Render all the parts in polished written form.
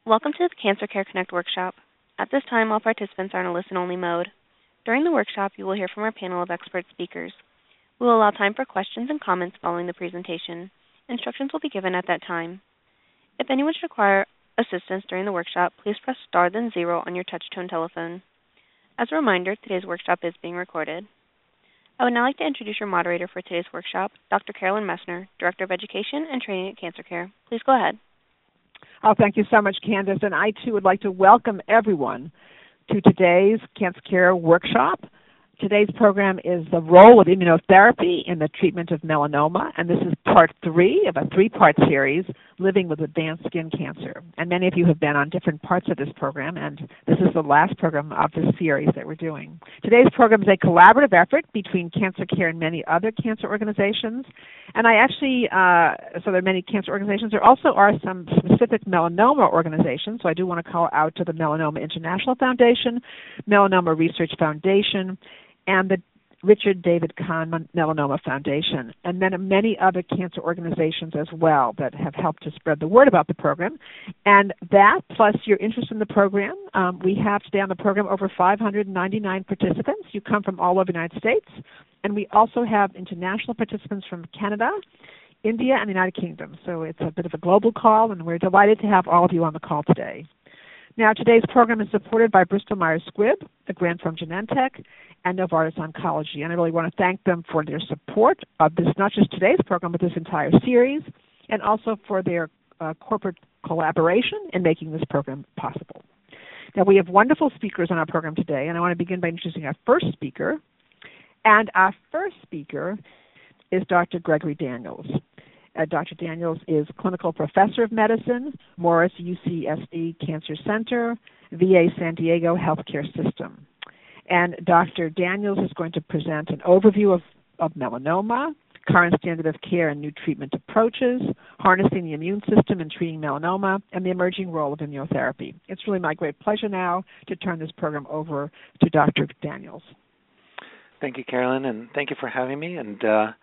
Welcome to the Cancer Care Connect workshop. At this time, all participants are in a listen-only mode. During the workshop, you will hear from our panel of expert speakers. We will allow time for questions and comments following the presentation. Instructions will be given at that time. If anyone should require assistance during the workshop, please press star then 0 on your touch-tone telephone. As a reminder, today's workshop is being recorded. I would now like to introduce your moderator for today's workshop, Dr. Carolyn Messner, Director of Education and Training at Cancer Care. Please go ahead. Oh, thank you so much, Candace. And I, too, would like to welcome everyone to today's Cancer Care workshop. Today's program is the role of immunotherapy in the treatment of melanoma, and this is part 3 of a 3-part series, Living with Advanced Skin Cancer. And many of you have been on different parts of this program, and this is the last program of this series that we're doing. Today's program is a collaborative effort between Cancer Care and many other cancer organizations. And I actually, so there are many cancer organizations. There also are some specific melanoma organizations, so I do want to call out to the Melanoma International Foundation, Melanoma Research Foundation, and the Richard David Kahn Melanoma Foundation, and then many other cancer organizations as well that have helped to spread the word about the program. And that, plus your interest in the program, we have today on the program over 599 participants. You come from all over the United States, and we also have international participants from Canada, India, and the United Kingdom. So it's a bit of a global call, and we're delighted to have all of you on the call today. Now, today's program is supported by Bristol Myers Squibb, a grant from Genentech, and Novartis Oncology. And I really want to thank them for their support of this, not just today's program, but this entire series, and also for their corporate collaboration in making this program possible. Now, we have wonderful speakers on our program today, and I want to begin by introducing our first speaker. And our first speaker is Dr. Gregory Daniels. Dr. Daniels is Clinical Professor of Medicine, Morris UCSD Cancer Center, VA San Diego Healthcare System. And Dr. Daniels is going to present an overview of melanoma, current standard of care and new treatment approaches, harnessing the immune system in treating melanoma, and the emerging role of immunotherapy. It's really my great pleasure now to turn this program over to Dr. Daniels. Thank you, Carolyn, and thank you for having me. And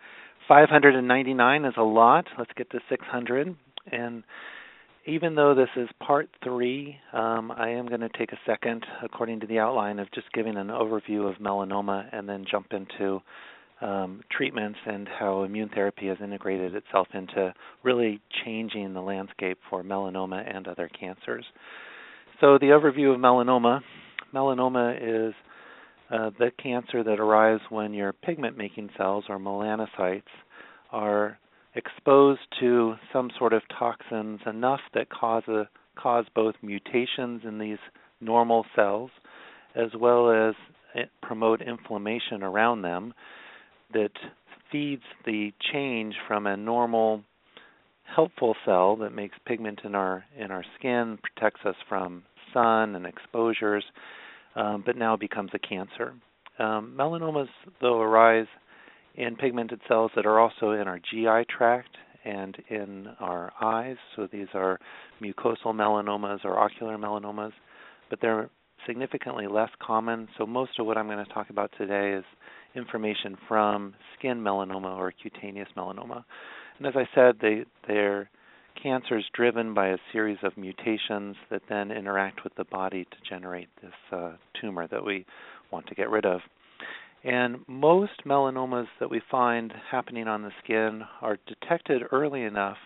599 is a lot. Let's get to 600. And even though this is part 3, I am going to take a second, according to the outline, of just giving an overview of melanoma and then jump into treatments and how immune therapy has integrated itself into really changing the landscape for melanoma and other cancers. So the overview of melanoma. Melanoma is the cancer that arises when your pigment-making cells, or melanocytes, are exposed to some sort of toxins enough that cause both mutations in these normal cells as well as promote inflammation around them that feeds the change from a normal helpful cell that makes pigment in our skin, protects us from sun and exposures, but now becomes a cancer. Melanomas, though, arise in pigmented cells that are also in our GI tract and in our eyes. So these are mucosal melanomas or ocular melanomas, but they're significantly less common. So most of what I'm going to talk about today is information from skin melanoma or cutaneous melanoma. And as I said, they're cancers driven by a series of mutations that then interact with the body to generate this tumor that we want to get rid of. And most melanomas that we find happening on the skin are detected early enough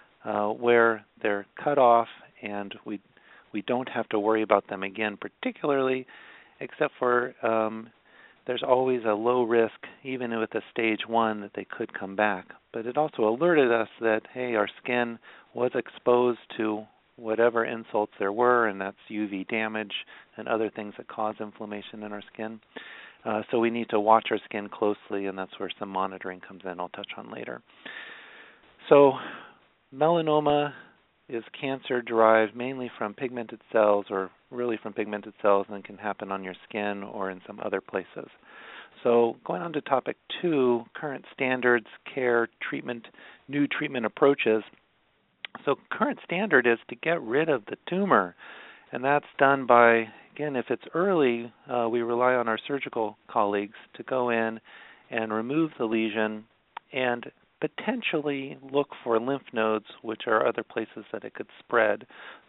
where they're cut off and we don't have to worry about them again, particularly except for there's always a low risk, even with a stage 1, that they could come back. But it also alerted us that, hey, our skin was exposed to whatever insults there were, and that's UV damage and other things that cause inflammation in our skin. So we need to watch our skin closely, and that's where some monitoring comes in I'll touch on later. So melanoma is cancer derived mainly from pigmented cells, or really from pigmented cells, and can happen on your skin or in some other places. So going on to topic 2, current standards, care, treatment, new treatment approaches. So current standard is to get rid of the tumor, and that's done by, again, if it's early, we rely on our surgical colleagues to go in and remove the lesion and potentially look for lymph nodes, which are other places that it could spread.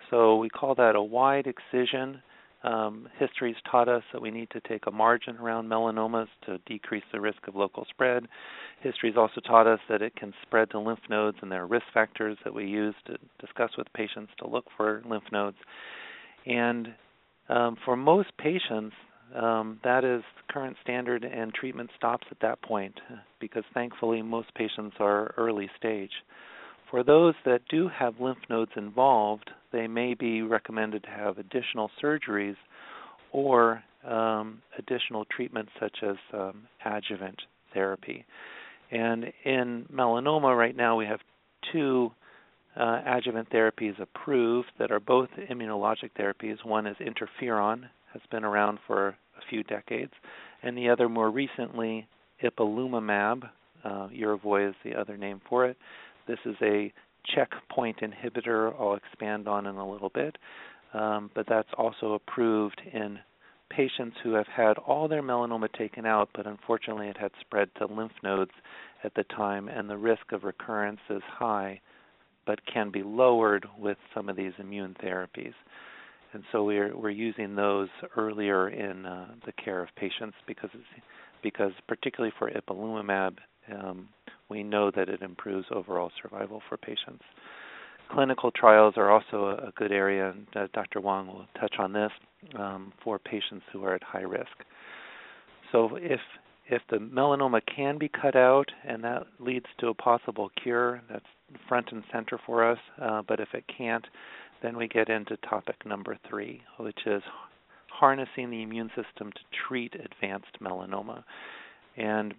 So we call that a wide excision. History's taught us that we need to take a margin around melanomas to decrease the risk of local spread. History's also taught us that it can spread to lymph nodes, and there are risk factors that we use to discuss with patients to look for lymph nodes. And for most patients, that is current standard, and treatment stops at that point because thankfully most patients are early stage. For those that do have lymph nodes involved, they may be recommended to have additional surgeries or additional treatments such as adjuvant therapy. And in melanoma right now we have two adjuvant therapies approved that are both immunologic therapies. One is interferon, has been around for a few decades, and the other more recently, ipilimumab. Yervoy is the other name for it. This is a checkpoint inhibitor I'll expand on in a little bit, but that's also approved in patients who have had all their melanoma taken out, but unfortunately it had spread to lymph nodes at the time, and the risk of recurrence is high, but can be lowered with some of these immune therapies. And so we're using those earlier in the care of patients because particularly for ipilimumab, we know that it improves overall survival for patients. Clinical trials are also a good area, and Dr. Wang will touch on this, for patients who are at high risk. So if the melanoma can be cut out and that leads to a possible cure, that's front and center for us, but if it can't, then we get into topic number 3, which is harnessing the immune system to treat advanced melanoma. And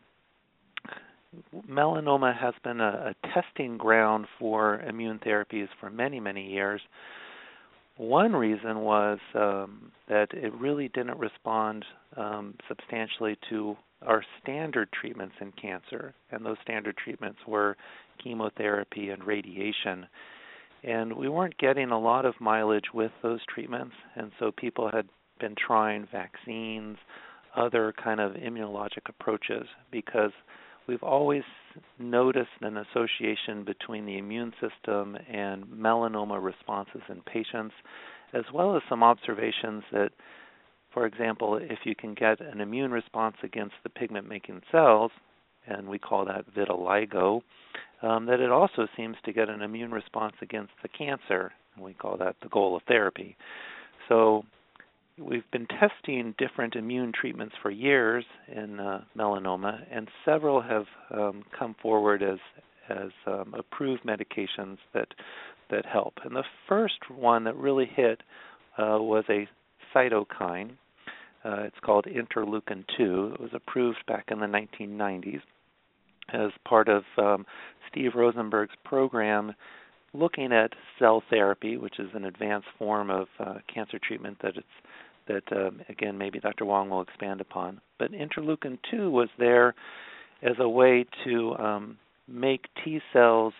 melanoma has been a testing ground for immune therapies for many, many years. One reason was that it really didn't respond substantially to our standard treatments in cancer, and those standard treatments were chemotherapy and radiation. And we weren't getting a lot of mileage with those treatments, and so people had been trying vaccines, other kind of immunologic approaches, because we've always noticed an association between the immune system and melanoma responses in patients, as well as some observations that, for example, if you can get an immune response against the pigment-making cells, and we call that vitiligo, that it also seems to get an immune response against the cancer, and we call that the goal of therapy. So we've been testing different immune treatments for years in melanoma, and several have come forward as approved medications that help. And the first one that really hit was a cytokine. It's called interleukin-2. It was approved back in the 1990s as part of Steve Rosenberg's program looking at cell therapy, which is an advanced form of cancer treatment that again, maybe Dr. Wang will expand upon. But interleukin-2 was there as a way to make T cells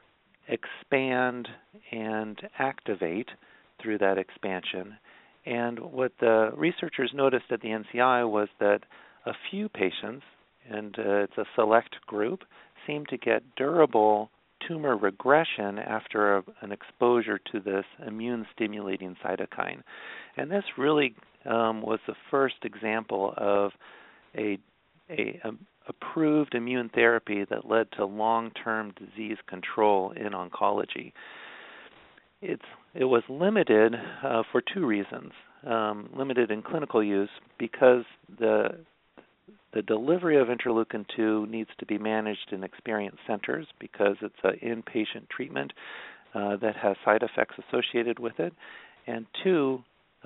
expand and activate through that expansion. And what the researchers noticed at the NCI was that a few patients, and it's a select group, seemed to get durable tumor regression after an exposure to this immune-stimulating cytokine. And this really was the first example of a approved immune therapy that led to long-term disease control in oncology. It was limited for two reasons. Limited in clinical use because the delivery of interleukin-2 needs to be managed in experienced centers because it's an inpatient treatment that has side effects associated with it. And two,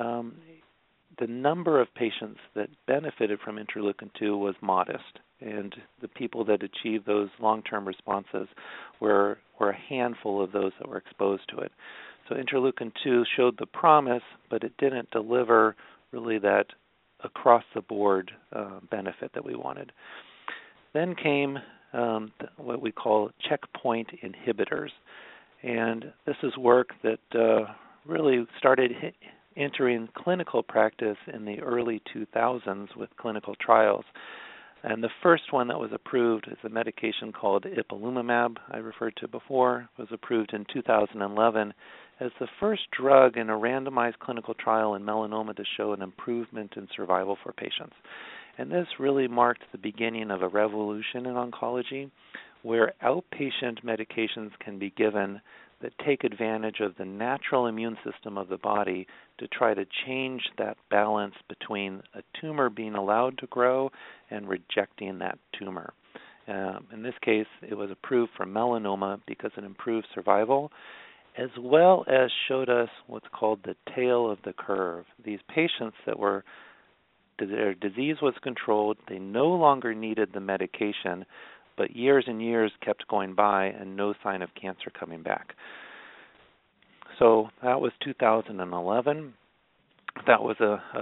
the number of patients that benefited from interleukin-2 was modest, and the people that achieved those long-term responses were a handful of those that were exposed to it. So interleukin-2 showed the promise, but it didn't deliver really that across-the-board benefit that we wanted. Then came what we call checkpoint inhibitors, and this is work that really started entering clinical practice in the early 2000s with clinical trials. And the first one that was approved is a medication called ipilimumab, I referred to before, was approved in 2011 as the first drug in a randomized clinical trial in melanoma to show an improvement in survival for patients. And this really marked the beginning of a revolution in oncology where outpatient medications can be given that take advantage of the natural immune system of the body to try to change that balance between a tumor being allowed to grow and rejecting that tumor. In this case, it was approved for melanoma because it improved survival, as well as showed us what's called the tail of the curve. These patients their disease was controlled, they no longer needed the medication, but years and years kept going by and no sign of cancer coming back. So that was 2011. That was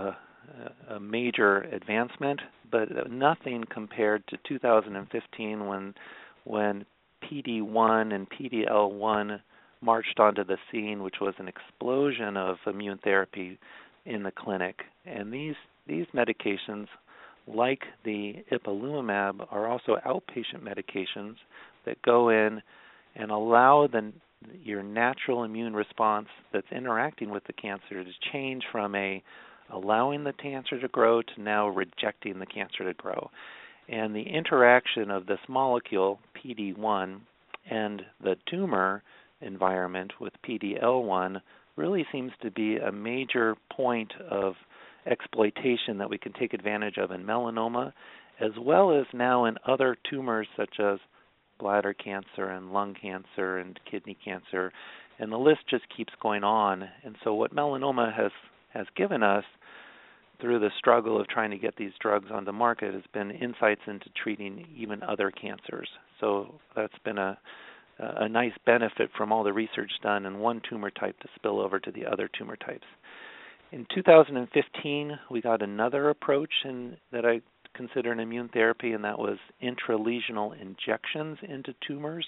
a major advancement, but nothing compared to 2015 when PD-1 and PD-L1 marched onto the scene, which was an explosion of immune therapy in the clinic. And these medications, like the ipilimumab, are also outpatient medications that go in and allow your natural immune response that's interacting with the cancer to change from allowing the cancer to grow to now rejecting the cancer to grow. And the interaction of this molecule, PD-1, and the tumor environment with PD-L1 really seems to be a major point of exploitation that we can take advantage of in melanoma, as well as now in other tumors such as bladder cancer and lung cancer and kidney cancer, and the list just keeps going on. And so what melanoma has given us through the struggle of trying to get these drugs on the market has been insights into treating even other cancers. So that's been a nice benefit from all the research done in one tumor type to spill over to the other tumor types. In 2015, we got another approach that I consider an immune therapy, and that was intralesional injections into tumors.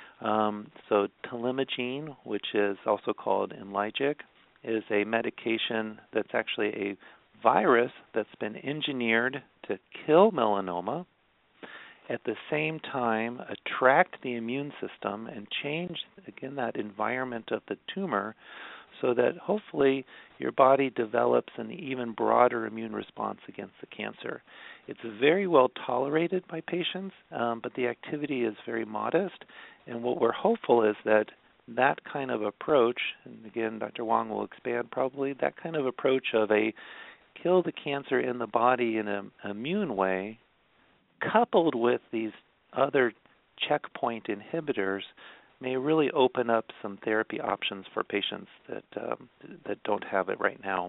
So talimogene, which is also called Imlygic, is a medication that's actually a virus that's been engineered to kill melanoma, at the same time attract the immune system and change, again, that environment of the tumor so that hopefully your body develops an even broader immune response against the cancer. It's very well tolerated by patients, but the activity is very modest. And what we're hopeful is that kind of approach, and again, Dr. Wong will expand probably, that kind of approach of a kill the cancer in the body in an immune way, coupled with these other checkpoint inhibitors, may really open up some therapy options for patients that don't have it right now.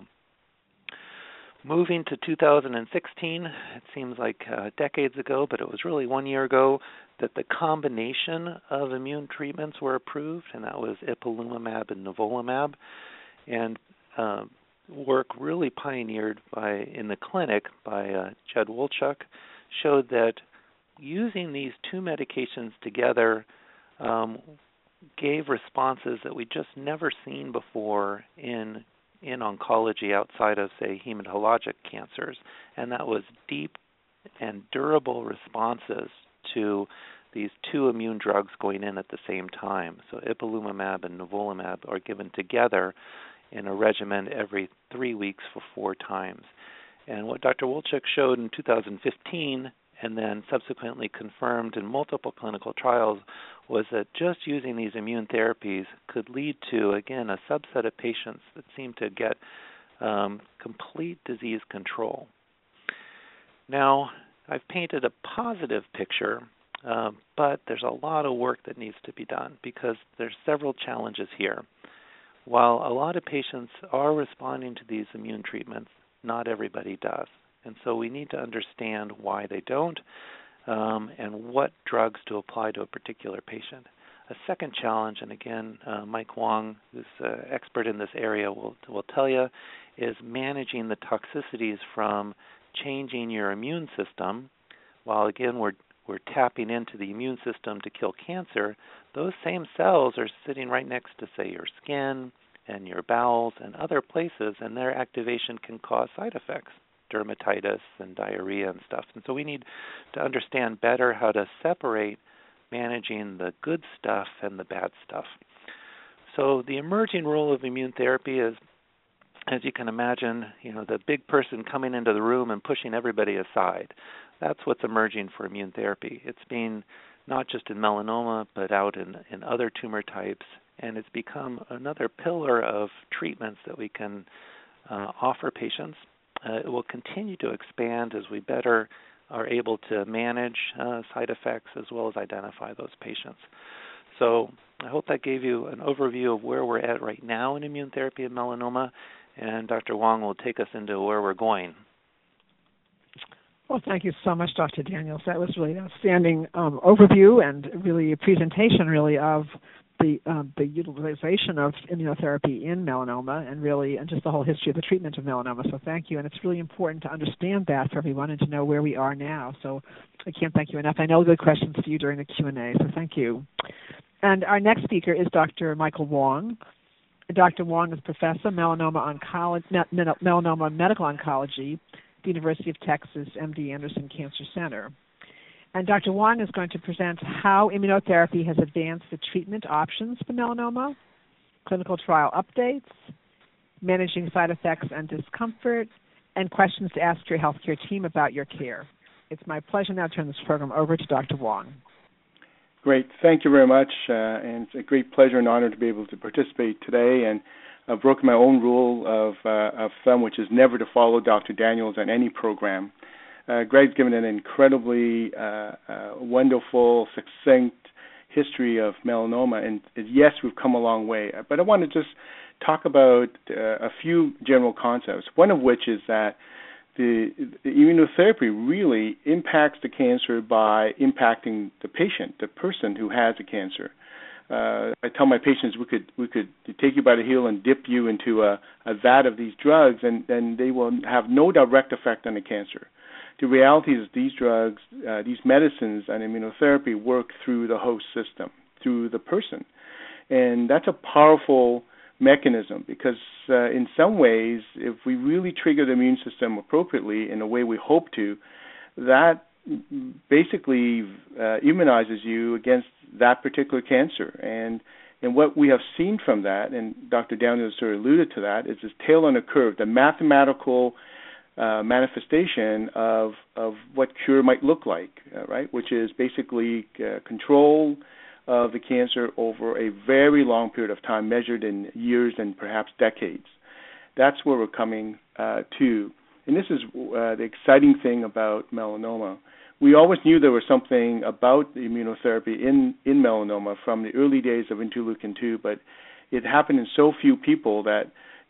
Moving to 2016, it seems like decades ago, but it was really 1 year ago that the combination of immune treatments were approved, and that was ipilimumab and nivolumab. And work really pioneered in the clinic by Jed Wolchuk showed that using these two medications together gave responses that we just never seen before in oncology outside of, say, hematologic cancers, and that was deep and durable responses to these two immune drugs going in at the same time. So ipilimumab and nivolumab are given together in a regimen every 3 weeks for 4 times. And what Dr. Wolchuk showed in 2015 and then subsequently confirmed in multiple clinical trials was that just using these immune therapies could lead to, again, a subset of patients that seem to get complete disease control. Now, I've painted a positive picture, but there's a lot of work that needs to be done because there's several challenges here. While a lot of patients are responding to these immune treatments, not everybody does. And so we need to understand why they don't and what drugs to apply to a particular patient. A second challenge, and again, Mike Wong, who's an expert in this area, will tell you, is managing the toxicities from changing your immune system. While, again, we're tapping into the immune system to kill cancer, those same cells are sitting right next to, say, your skin and your bowels and other places, and their activation can cause side effects dermatitis and diarrhea and stuff. And so we need to understand better how to separate managing the good stuff and the bad stuff. So the emerging role of immune therapy is, as you can imagine, the big person coming into the room and pushing everybody aside. That's what's emerging for immune therapy. It's being not just in melanoma, but out in other tumor types, and it's become another pillar of treatments that we can offer patients. It will continue to expand as we better are able to manage side effects as well as identify those patients. So I hope that gave you an overview of where we're at right now in immune therapy and melanoma, and Dr. Wong will take us into where we're going. Well, thank you so much, Dr. Daniels. That was really an outstanding overview and really a presentation of the utilization of immunotherapy in melanoma and just the whole history of the treatment of melanoma. So thank you. And it's really important to understand that for everyone and to know where we are now. So I can't thank you enough. I know good questions for you during the Q&A, so thank you. And our next speaker is Dr. Michael Wong. Dr. Wong is Professor of Melanoma Medical Oncology, the University of Texas MD Anderson Cancer Center. And Dr. Wong is going to present how immunotherapy has advanced the treatment options for melanoma, clinical trial updates, managing side effects and discomfort, and questions to ask your healthcare team about your care. It's my pleasure now to turn this program over to Dr. Wong. Great. Thank you very much. And it's a great pleasure and honor to be able to participate today. And I've broken my own rule of thumb, which is never to follow Dr. Daniels on any program. Greg's given an incredibly wonderful, succinct history of melanoma. And yes, we've come a long way. But I want to just talk about a few general concepts, one of which is that the immunotherapy really impacts the cancer by impacting the patient, the person who has the cancer. I tell my patients we could take you by the heel and dip you into a vat of these drugs, and they will have no direct effect on the cancer. The reality is these drugs, these medicines and immunotherapy work through the host system, through the person. And that's a powerful mechanism because in some ways, if we really trigger the immune system appropriately in the way we hope to, that basically immunizes you against that particular cancer. And what we have seen from that, and Dr. Daniels sort of alluded to that, is this tail on a curve, the mathematical manifestation of what cure might look like, right? Which is basically control of the cancer over a very long period of time, measured in years and perhaps decades. That's where we're coming to. And this is the exciting thing about melanoma. We always knew there was something about the immunotherapy in melanoma from the early days of interleukin-2, but it happened in so few people that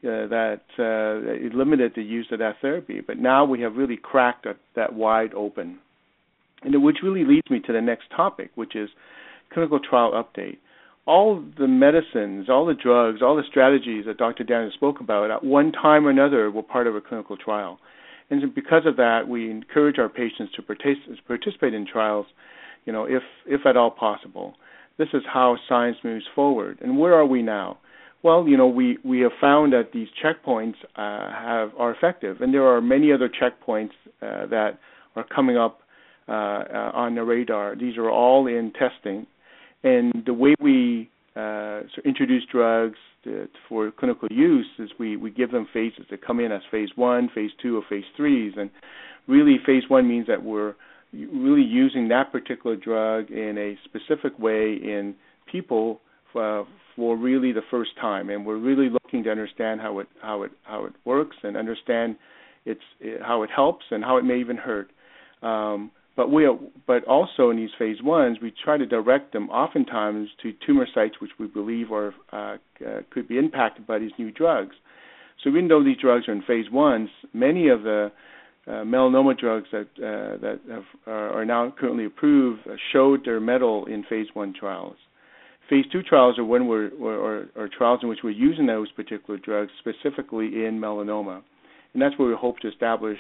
it limited the use of that therapy. But now we have really cracked that wide open. And which really leads me to the next topic, which is clinical trial update. All the medicines, all the drugs, all the strategies that Dr. Daniels spoke about at one time or another were part of a clinical trial. And so because of that, we encourage our patients to participate in trials, if at all possible. This is how science moves forward. And where are we now? Well, we have found that these checkpoints are effective, and there are many other checkpoints that are coming up on the radar. These are all in testing. And the way we introduce drugs for clinical use is we give them phases. They come in as phase 1, phase 2, or phase 3s. And really phase 1 means that we're really using that particular drug in a specific way in people for really the first time. And we're really looking to understand how it works and understand how it helps and how it may even hurt. But also in these phase 1s, we try to direct them oftentimes to tumor sites which we believe could be impacted by these new drugs. So even though these drugs are in phase 1s, many of the melanoma drugs that are now currently approved showed their mettle in phase 1 trials. Phase 2 trials are when are trials in which we're using those particular drugs specifically in melanoma, and that's where we hope to establish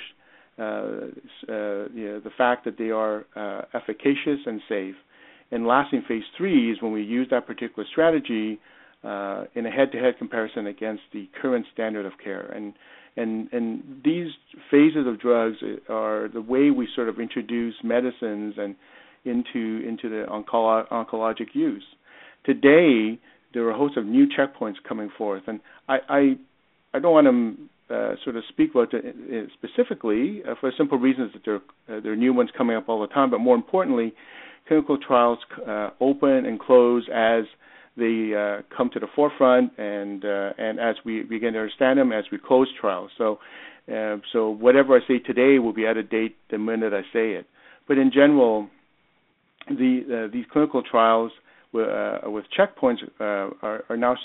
the fact that they are efficacious and safe. And lastly, in phase 3 is when we use that particular strategy in a head-to-head comparison against the current standard of care. And these phases of drugs are the way we sort of introduce medicines and into the oncologic use. Today, there are a host of new checkpoints coming forth, and I don't want to sort of speak about it specifically for simple reasons that there are new ones coming up all the time, but more importantly, clinical trials open and close as they come to the forefront, and as we begin to understand them, as we close trials. So whatever I say today will be out of date the minute I say it. But in general, these clinical trials with checkpoints are now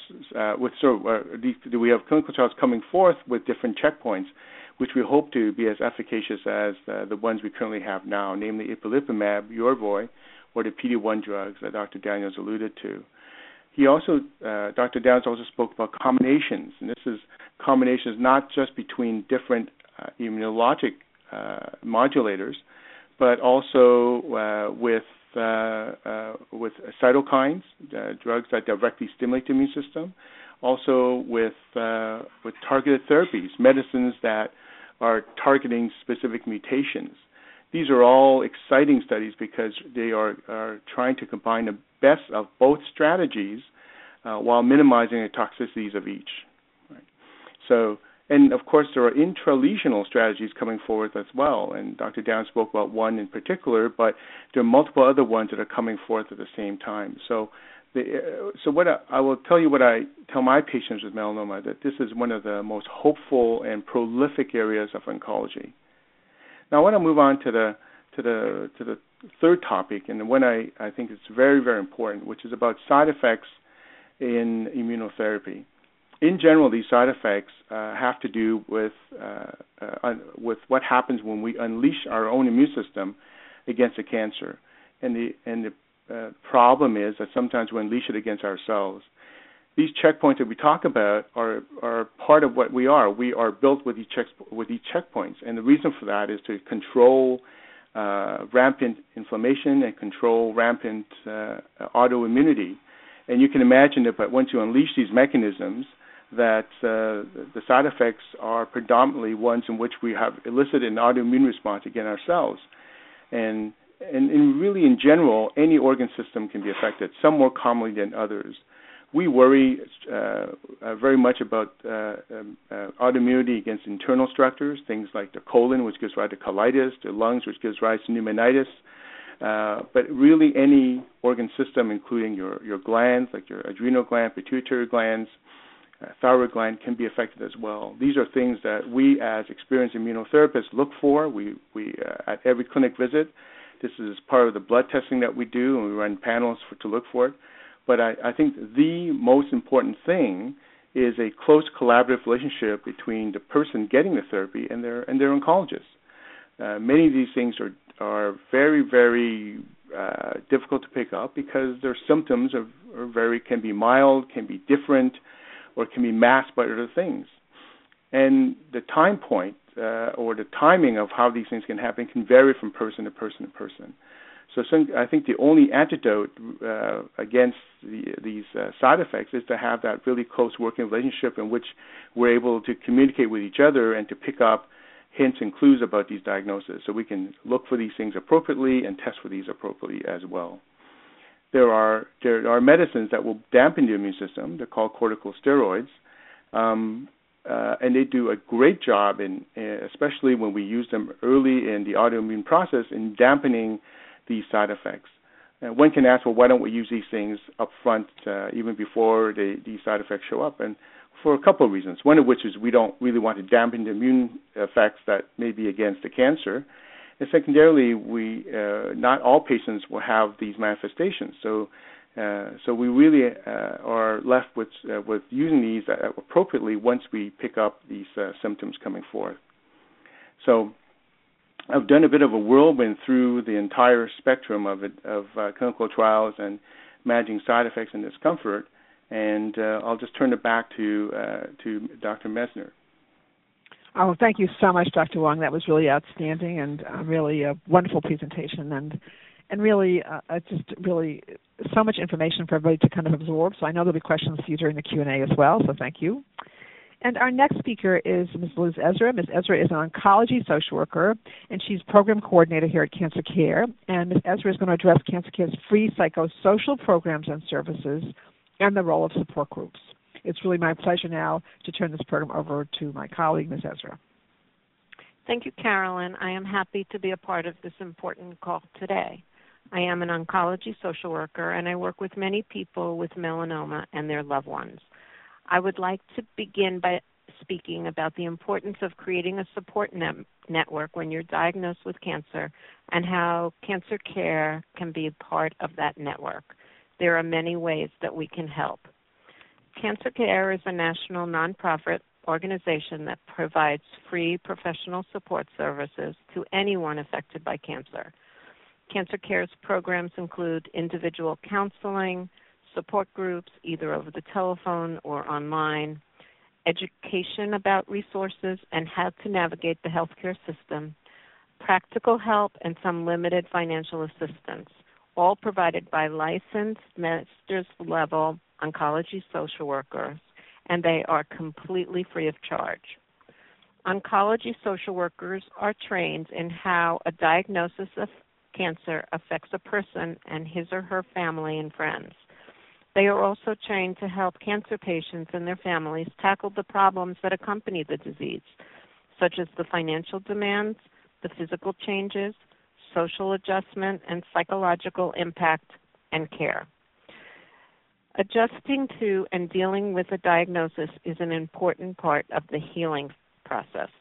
we have clinical trials coming forth with different checkpoints, which we hope to be as efficacious as the ones we currently have now, namely ipilimumab, Yervoy, or the PD-1 drugs that Dr. Daniels alluded to. Dr. Daniels also spoke about combinations, and this is combinations not just between different immunologic modulators, but also with cytokines, drugs that directly stimulate the immune system, also with targeted therapies, medicines that are targeting specific mutations. These are all exciting studies because they are trying to combine the best of both strategies while minimizing the toxicities of each. Right? So, and of course, there are intralesional strategies coming forward as well. And Dr. Down spoke about one in particular, but there are multiple other ones that are coming forth at the same time. So, what I will tell you, what I tell my patients with melanoma, that this is one of the most hopeful and prolific areas of oncology. Now, I want to move on to the third topic, and the one I think is very, very important, which is about side effects in immunotherapy. In general, these side effects have to do with what happens when we unleash our own immune system against a cancer, and the problem is that sometimes we unleash it against ourselves. These checkpoints that we talk about are part of what we are. We are built with these checkpoints, and the reason for that is to control rampant inflammation and control rampant autoimmunity. And you can imagine that once you unleash these mechanisms, that the side effects are predominantly ones in which we have elicited an autoimmune response against ourselves. And really, in general, any organ system can be affected, some more commonly than others. We worry very much about autoimmunity against internal structures, things like the colon, which gives rise to colitis, the lungs, which gives rise to pneumonitis. But really, any organ system, including your glands, like your adrenal gland, pituitary glands, thyroid gland, can be affected as well. These are things that we, as experienced immunotherapists, look for. We at every clinic visit. This is part of the blood testing that we do, and we run panels to look for it. But I think the most important thing is a close collaborative relationship between the person getting the therapy and their oncologist. Many of these things are very, very difficult to pick up because their symptoms can be mild, can be different, or can be masked by other things. And the time point or the timing of how these things can happen can vary from person to person to person. So I think the only antidote against these side effects is to have that really close working relationship in which we're able to communicate with each other and to pick up hints and clues about these diagnoses, so we can look for these things appropriately and test for these appropriately as well. There are medicines that will dampen the immune system. They're called corticosteroids, and they do a great job, especially when we use them early in the autoimmune process, in dampening these side effects. One can ask, well, why don't we use these things up front even before these side effects show up? And for a couple of reasons, one of which is we don't really want to dampen the immune effects that may be against the cancer. And secondarily, not all patients will have these manifestations. So we really are left with using these appropriately once we pick up these symptoms coming forth. So I've done a bit of a whirlwind through the entire spectrum of clinical trials and managing side effects and discomfort, and I'll just turn it back to Dr. Messner. Oh, thank you so much, Dr. Wong. That was really outstanding and really a wonderful presentation. and really, just really so much information for everybody to kind of absorb. So I know there'll be questions for you during the Q&A as well, so thank you. And our next speaker is Ms. Liz Ezra. Ms. Ezra is an oncology social worker, and she's program coordinator here at Cancer Care. And Ms. Ezra is going to address Cancer Care's free psychosocial programs and services and the role of support groups. It's really my pleasure now to turn this program over to my colleague, Ms. Ezra. Thank you, Carolyn. I am happy to be a part of this important call today. I am an oncology social worker, and I work with many people with melanoma and their loved ones. I would like to begin by speaking about the importance of creating a support network when you're diagnosed with cancer and how Cancer Care can be a part of that network. There are many ways that we can help. Cancer Care is a national nonprofit organization that provides free professional support services to anyone affected by cancer. Cancer Care's programs include individual counseling, support groups, either over the telephone or online, education about resources and how to navigate the healthcare system, practical help, and some limited financial assistance, all provided by licensed master's level oncology social workers, and they are completely free of charge. Oncology social workers are trained in how a diagnosis of cancer affects a person and his or her family and friends. They are also trained to help cancer patients and their families tackle the problems that accompany the disease, such as the financial demands, the physical changes, social adjustment, and psychological impact and care. Adjusting to and dealing with a diagnosis is an important part of the healing process.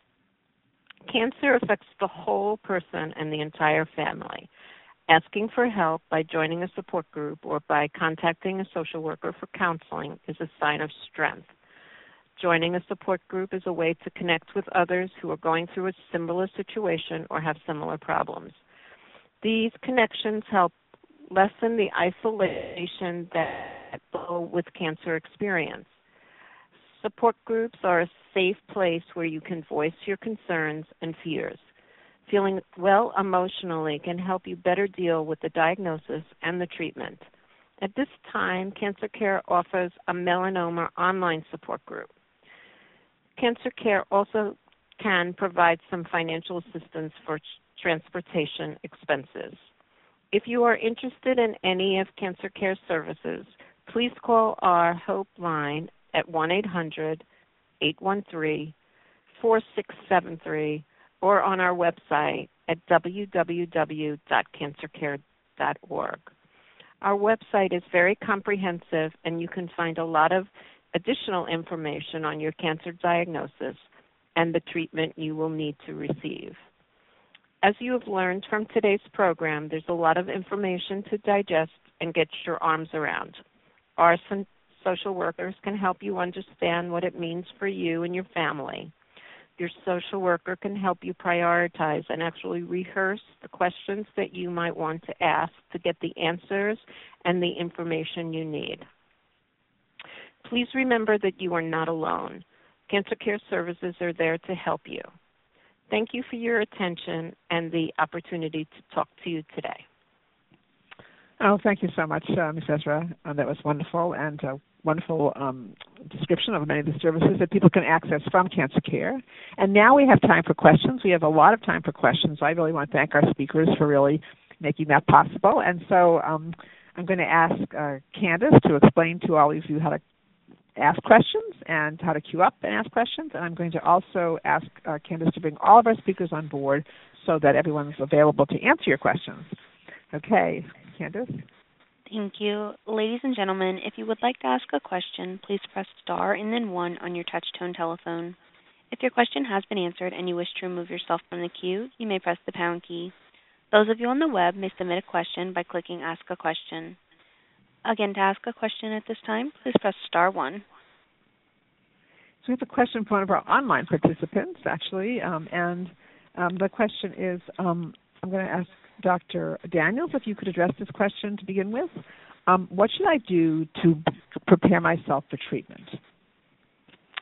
Cancer affects the whole person and the entire family. Asking for help by joining a support group or by contacting a social worker for counseling is a sign of strength. Joining a support group is a way to connect with others who are going through a similar situation or have similar problems. These connections help lessen the isolation that people with cancer experience. Support groups are a safe place where you can voice your concerns and fears. Feeling well emotionally can help you better deal with the diagnosis and the treatment. At this time, Cancer Care offers a melanoma online support group. Cancer Care also can provide some financial assistance for transportation expenses. If you are interested in any of Cancer Care services, please call our Hope line at 1-800-813-4673 or on our website at www.cancercare.org. Our website is very comprehensive, and you can find a lot of additional information on your cancer diagnosis and the treatment you will need to receive. As you have learned from today's program, there's a lot of information to digest and get your arms around. Our social workers can help you understand what it means for you and your family. Your social worker can help you prioritize and actually rehearse the questions that you might want to ask to get the answers and the information you need. Please remember that you are not alone. Cancer Care services are there to help you. Thank you for your attention and the opportunity to talk to you today. Oh, thank you so much, Ms. Ezra. That was wonderful, and a wonderful description of many of the services that people can access from Cancer Care. And now we have time for questions. We have a lot of time for questions. I really want to thank our speakers for really making that possible. And so I'm going to ask Candace to explain to all of you how to ask questions and how to queue up and ask questions. And I'm going to also ask Candace to bring all of our speakers on board so that everyone's available to answer your questions. Okay, Candace? Thank you. Ladies and gentlemen, if you would like to ask a question, please press star and then 1 on your touch-tone telephone. If your question has been answered and you wish to remove yourself from the queue, you may press the pound key. Those of you on the web may submit a question by clicking Ask a Question. Again, to ask a question at this time, please press star 1. So we have a question from one of our online participants, actually, and the question is, I'm going to ask Dr. Daniels if you could address this question to begin with. What should I do to prepare myself for treatment?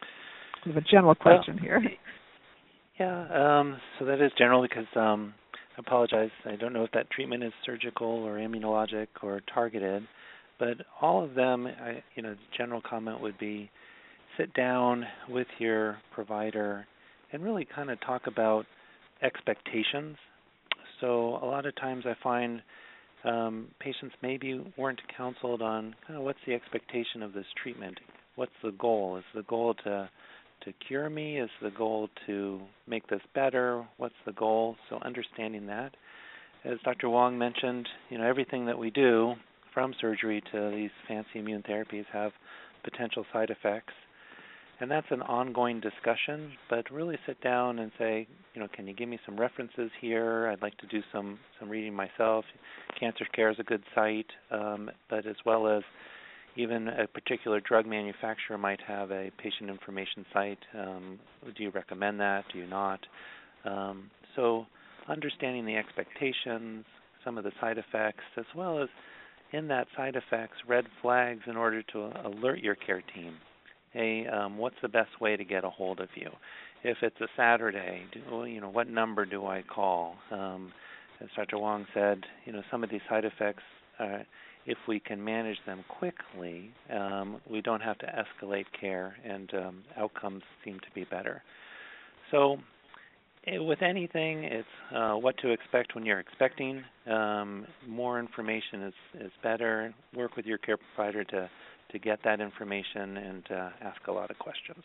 We have a general question here. Yeah, so that is general because apologize. I don't know if that treatment is surgical or immunologic or targeted, but all of them, the general comment would be sit down with your provider and really kind of talk about expectations. So a lot of times I find patients maybe weren't counseled on kind of what's the expectation of this treatment. What's the goal? Is the goal to cure me? Is the goal to make this better? What's the goal? So understanding that. As Dr. Wong mentioned, everything that we do, from surgery to these fancy immune therapies, have potential side effects. And that's an ongoing discussion, but really sit down and say, can you give me some references here? I'd like to do some reading myself. Cancer Care is a good site, but as well as even a particular drug manufacturer might have a patient information site. Do you recommend that? Do you not? So understanding the expectations, some of the side effects, as well as in that side effects, red flags in order to alert your care team. Hey, what's the best way to get a hold of you? If it's a Saturday, what number do I call? As Dr. Wong said, some of these side effects, if we can manage them quickly, we don't have to escalate care, and outcomes seem to be better. So with anything, it's what to expect when you're expecting. More information is better. Work with your care provider to get that information and ask a lot of questions.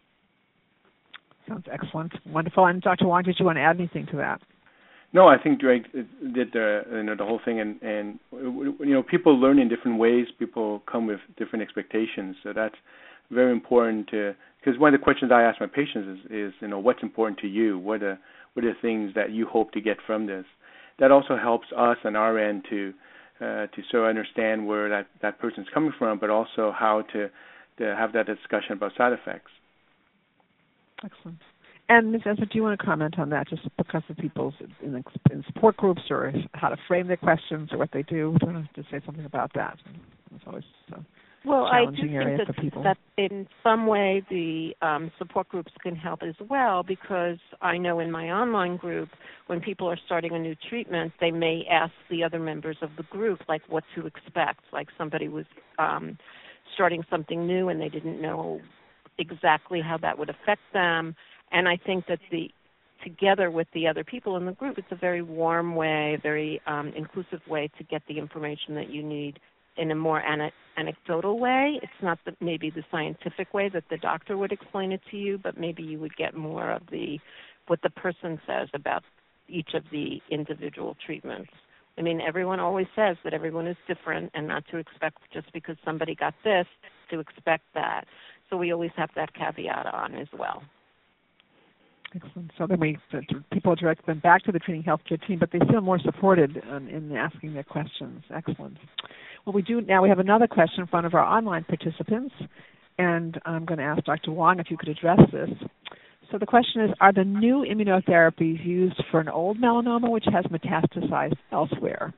Sounds excellent. Wonderful. And Dr. Wong, did you want to add anything to that? No, I think Greg did the whole thing, and people learn in different ways. People come with different expectations, so that's very important. Because one of the questions I ask my patients is what's important to you? What are things that you hope to get from this? That also helps us on our end to sort of understand where that person's coming from, but also how to have that discussion about side effects. Excellent. And Ms. Ezra, do you want to comment on that, just because of people's in support groups, or how to frame their questions, or what they do? Do you want to say something about that? It's always challenging area for people. That in some way the support groups can help as well, because I know in my online group, when people are starting a new treatment, they may ask the other members of the group, like, what to expect. Like somebody was starting something new and they didn't know exactly how that would affect them. And I think that together with the other people in the group, it's a very warm way, very inclusive way to get the information that you need in a more anecdotal way. It's not maybe the scientific way that the doctor would explain it to you, but maybe you would get more of what the person says about each of the individual treatments. I mean, everyone always says that everyone is different, and not to expect just because somebody got this to expect that. So we always have that caveat on as well. Excellent. So then people direct them back to the treating healthcare team, but they feel more supported in asking their questions. Excellent. Well, we have another question from one of our online participants, and I'm going to ask Dr. Wong if you could address this. So the question is, are the new immunotherapies used for an old melanoma which has metastasized elsewhere?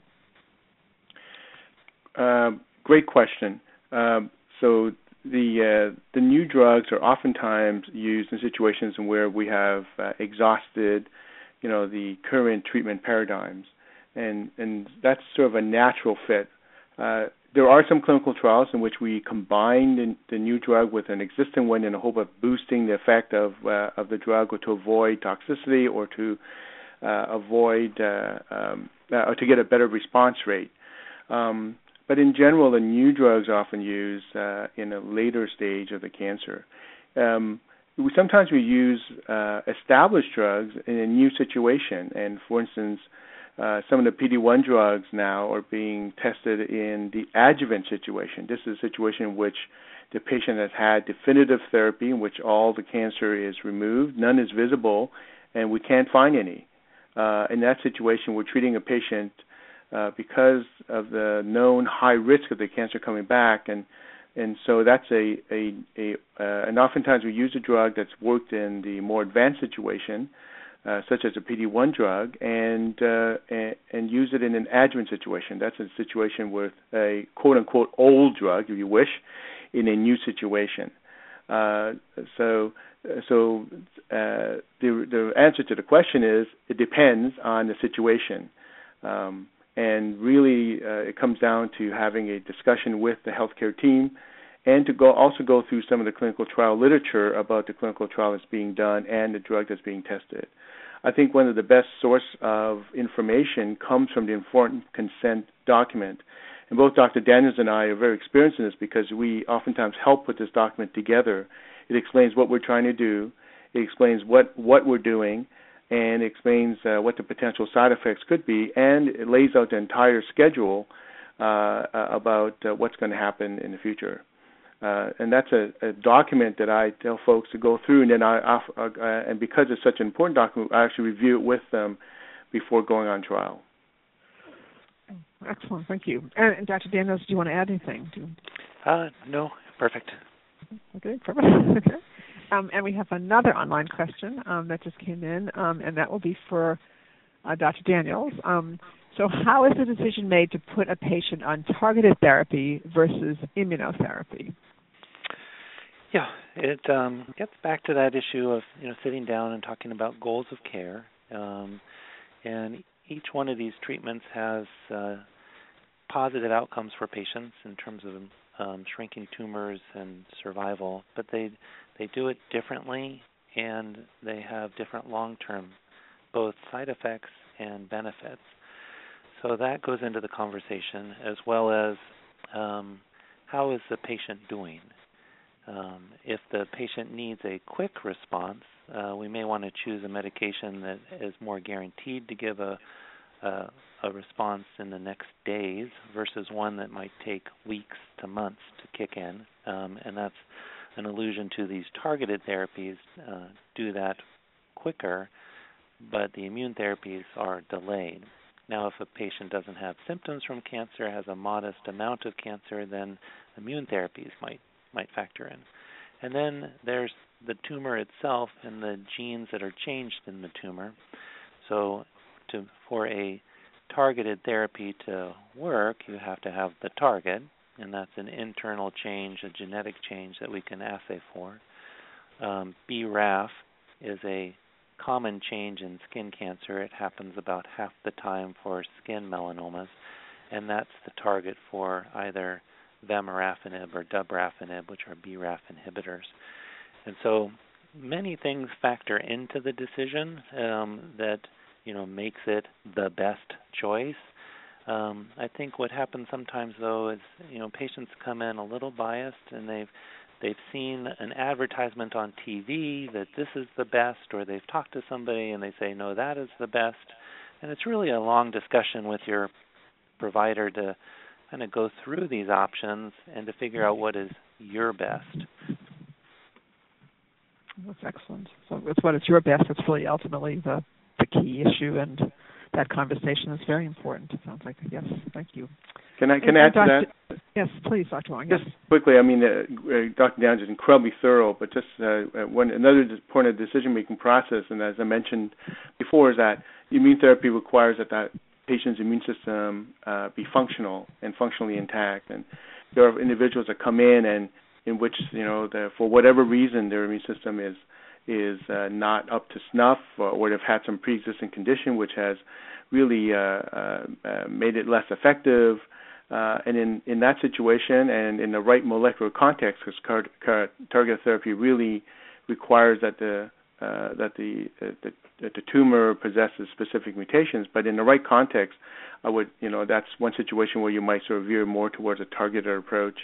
Great question. So the new drugs are oftentimes used in situations where we have exhausted, the current treatment paradigms, and that's sort of a natural fit. There are some clinical trials in which we combine the new drug with an existing one in the hope of boosting the effect of the drug, or to avoid toxicity, or to avoid or to get a better response rate. But in general, the new drugs are often used in a later stage of the cancer. Sometimes we use established drugs in a new situation, and for instance, some of the PD-1 drugs now are being tested in the adjuvant situation. This is a situation in which the patient has had definitive therapy in which all the cancer is removed, none is visible, and we can't find any. In that situation, we're treating a patient because of the known high risk of the cancer coming back, and so that's and oftentimes we use a drug that's worked in the more advanced situation, such as a PD-1 drug, and use it in an adjuvant situation. That's a situation with a quote-unquote old drug, if you wish, in a new situation. So the the answer to the question is it depends on the situation. And really, it comes down to having a discussion with the healthcare team and to also go through some of the clinical trial literature about the clinical trial that's being done and the drug that's being tested. I think one of the best source of information comes from the informed consent document. And both Dr. Daniels and I are very experienced in this because we oftentimes help put this document together. It explains what we're trying to do. It explains what we're doing, and it explains what the potential side effects could be, and it lays out the entire schedule about what's going to happen in the future. And that's a document that I tell folks to go through, and then and because it's such an important document, I actually review it with them before going on trial. Excellent, thank you. And Dr. Daniels, do you want to add anything? No, perfect. Okay, perfect. Okay. And we have another online question that just came in, and that will be for Dr. Daniels. So how is the decision made to put a patient on targeted therapy versus immunotherapy? Yeah, it gets back to that issue of sitting down and talking about goals of care, and each one of these treatments has positive outcomes for patients in terms of shrinking tumors and survival, but they do it differently, and they have different long-term both side effects and benefits. So that goes into the conversation, as well as how is the patient doing. If the patient needs a quick response, we may want to choose a medication that is more guaranteed to give a response in the next days versus one that might take weeks to months to kick in. And that's an allusion to these targeted therapies do that quicker, but the immune therapies are delayed. Now, if a patient doesn't have symptoms from cancer, has a modest amount of cancer, then immune therapies might factor in. And then there's the tumor itself and the genes that are changed in the tumor. So for a targeted therapy to work, you have to have the target, and that's an internal change, a genetic change that we can assay for. BRAF is a common change in skin cancer. It happens about half the time for skin melanomas, and that's the target for either vemurafenib or dabrafenib, which are BRAF inhibitors. And so many things factor into the decision that makes it the best choice. I think what happens sometimes, though, is patients come in a little biased, and they've seen an advertisement on TV that this is the best, or they've talked to somebody and they say, no, that is the best. And it's really a long discussion with your provider to kind of go through these options and to figure out what is your best. That's excellent. So it's what is your best. It's really ultimately the key issue, and that conversation is very important. It sounds like. Yes, thank you. Can I add to that? Yes, please, Dr. Wong. Yes. Just quickly, I mean, Dr. Downs is incredibly thorough, but just another point of decision-making process, and as I mentioned before, is that immune therapy requires that patient's immune system be functional and functionally intact. And there are individuals that come in which for whatever reason their immune system is not up to snuff, or they've had some pre-existing condition which has really made it less effective. And in that situation, and in the right molecular context, because targeted therapy really requires that the tumor possesses specific mutations. But in the right context, that's one situation where you might sort of veer more towards a targeted approach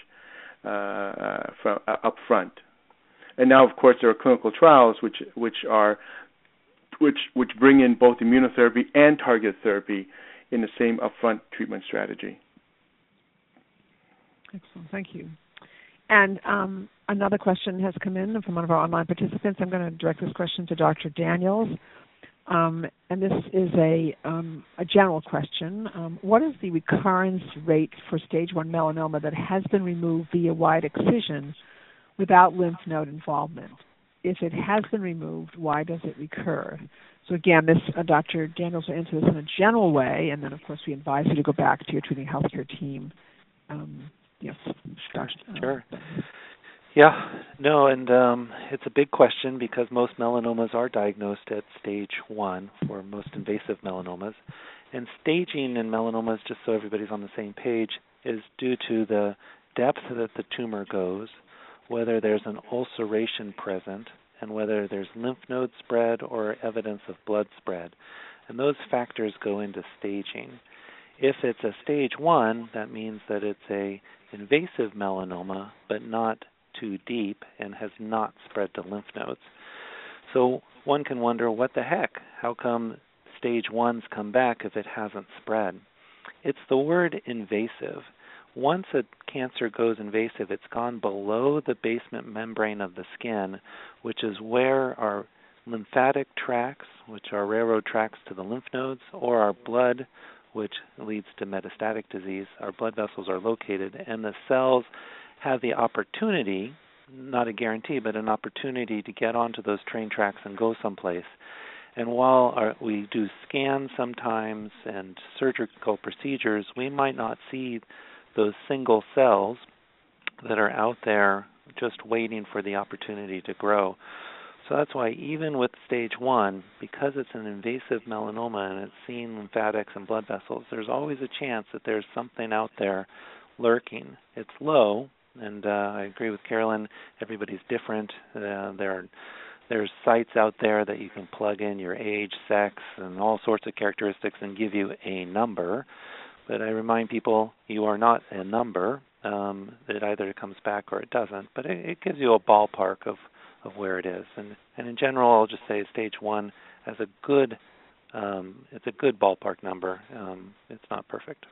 up front. And now, of course, there are clinical trials which bring in both immunotherapy and targeted therapy in the same upfront treatment strategy. Excellent, thank you. And another question has come in from one of our online participants. I'm going to direct this question to Dr. Daniels. And this is a general question. What is the recurrence rate for stage 1 melanoma that has been removed via wide excision without lymph node involvement? If it has been removed, why does it recur? So again, this Dr. Daniels will answer this in a general way, and then of course we advise you to go back to your treating healthcare team. Yes, Sure. Yeah, no, and it's a big question because most melanomas are diagnosed at stage 1 for most invasive melanomas. And staging in melanomas, just so everybody's on the same page, is due to the depth that the tumor goes, whether there's an ulceration present, and whether there's lymph node spread or evidence of blood spread. And those factors go into staging. If it's a stage 1, that means that it's a invasive melanoma, but not too deep and has not spread to lymph nodes. So one can wonder, what the heck? How come stage 1s come back if it hasn't spread? It's the word invasive. Once a cancer goes invasive, it's gone below the basement membrane of the skin, which is where our lymphatic tracts, which are railroad tracks to the lymph nodes, or our blood, which leads to metastatic disease, our blood vessels are located, and the cells have the opportunity, not a guarantee, but an opportunity to get onto those train tracks and go someplace. And while we do scans sometimes and surgical procedures, we might not see those single cells that are out there just waiting for the opportunity to grow. So that's why even with stage 1, because it's an invasive melanoma and it's seeing lymphatics and blood vessels, there's always a chance that there's something out there lurking. It's low, and I agree with Carolyn, everybody's different. There's sites out there that you can plug in your age, sex, and all sorts of characteristics and give you a number. But I remind people, you are not a number. It either comes back or it doesn't. But it gives you a ballpark of where it is. And in general, I'll just say stage 1 has a good, it's a good ballpark number. It's not perfect.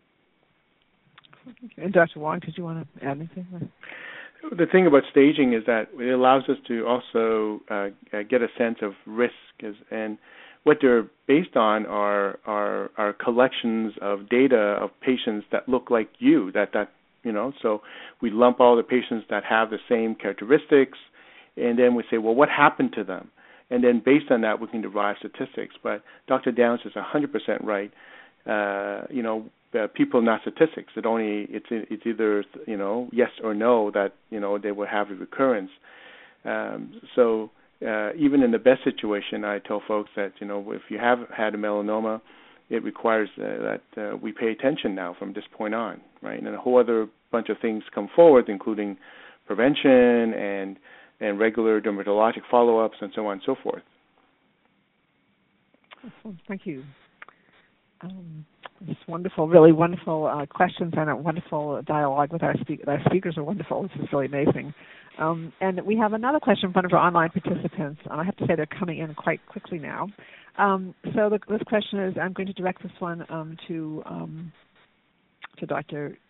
And Dr. Wong, did you want to add anything? The thing about staging is that it allows us to also get a sense of risk, and what they're based on are collections of data of patients that look like you. So we lump all the patients that have the same characteristics, and then we say, well, what happened to them? And then based on that, we can derive statistics. But Dr. Downs is 100% right. People, not statistics. It's either yes or no that they will have a recurrence. So even in the best situation, I tell folks that if you have had a melanoma, it requires that we pay attention now from this point on, right? And a whole other bunch of things come forward, including prevention and regular dermatologic follow-ups and so on and so forth. Awesome. Thank you. It's wonderful, really wonderful questions and a wonderful dialogue with our speakers. Our speakers are wonderful. This is really amazing. And we have another question from one of our online participants. I have to say they're coming in quite quickly now. So this question is, I'm going to direct this one to Dr.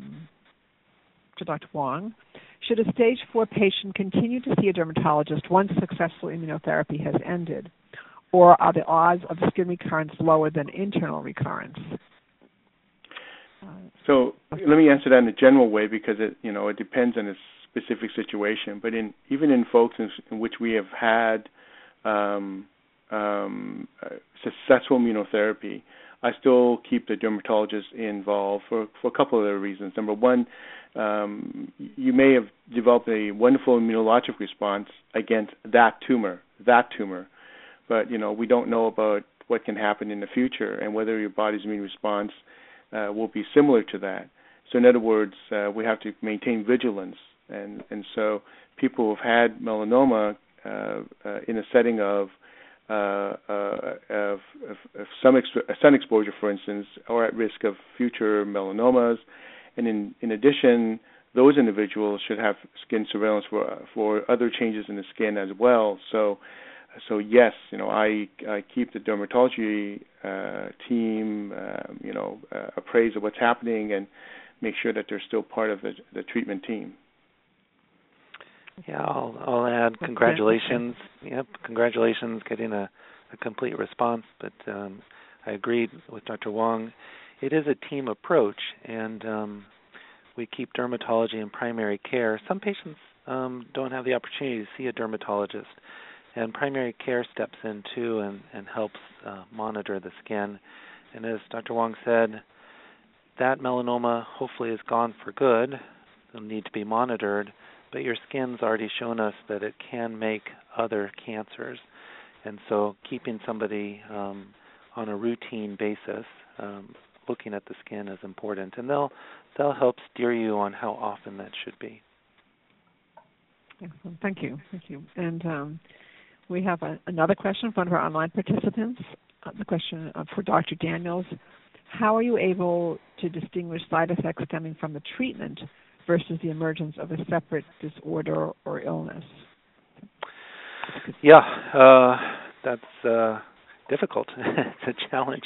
Wong. Should a stage 4 patient continue to see a dermatologist once successful immunotherapy has ended? Or are the odds of skin recurrence lower than internal recurrence? So let me answer that in a general way because it depends on a specific situation. But even in folks in which we have had successful immunotherapy, I still keep the dermatologist involved for a couple of other reasons. Number one, you may have developed a wonderful immunologic response against that tumor. But, we don't know about what can happen in the future and whether your body's immune response will be similar to that. So in other words, we have to maintain vigilance. And so people who have had melanoma in a setting of sun exposure, for instance, are at risk of future melanomas. And in addition, those individuals should have skin surveillance for other changes in the skin as well. So yes, I keep the dermatology team, appraised of what's happening and make sure that they're still part of the treatment team. Yeah, I'll add congratulations. Yep, congratulations getting a complete response. But I agreed with Dr. Wong. It is a team approach, and we keep dermatology and primary care. Some patients don't have the opportunity to see a dermatologist. And primary care steps in, too, and helps monitor the skin. And as Dr. Wong said, that melanoma hopefully is gone for good. It'll need to be monitored. but your skin's already shown us that it can make other cancers. And so keeping somebody on a routine basis, looking at the skin is important, and they'll help steer you on how often that should be. Excellent. Thank you. And we have another question from one of our online participants. The question for Dr. Daniels: how are you able to distinguish side effects stemming from the treatment versus the emergence of a separate disorder or illness? Yeah, that's difficult. It's a challenge.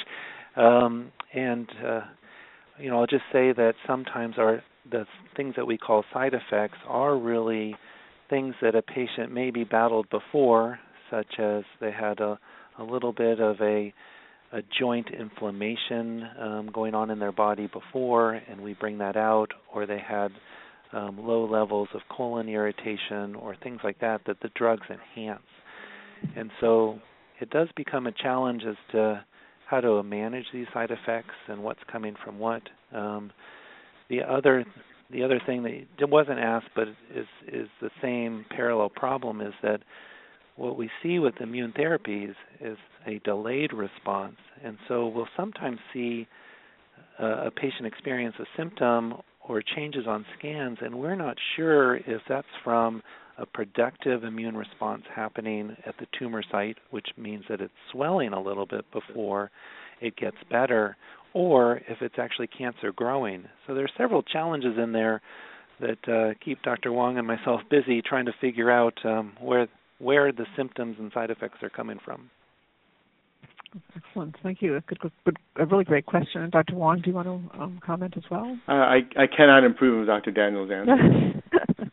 I'll just say that sometimes the things that we call side effects are really things that a patient maybe battled before, such as they had a little bit of a joint inflammation going on in their body before, and we bring that out, or they had low levels of colon irritation or things like that the drugs enhance. And so it does become a challenge as to how to manage these side effects and what's coming from what. The other thing that wasn't asked but is the same parallel problem is that what we see with immune therapies is a delayed response. And so we'll sometimes see a patient experience a symptom or changes on scans, and we're not sure if that's from a productive immune response happening at the tumor site, which means that it's swelling a little bit before it gets better, or if it's actually cancer growing. So there are several challenges in there that keep Dr. Wong and myself busy trying to figure out where the symptoms and side effects are coming from. Excellent. Thank you. A really great question. Dr. Wong, do you want to comment as well? I cannot improve Dr. Daniels' answer.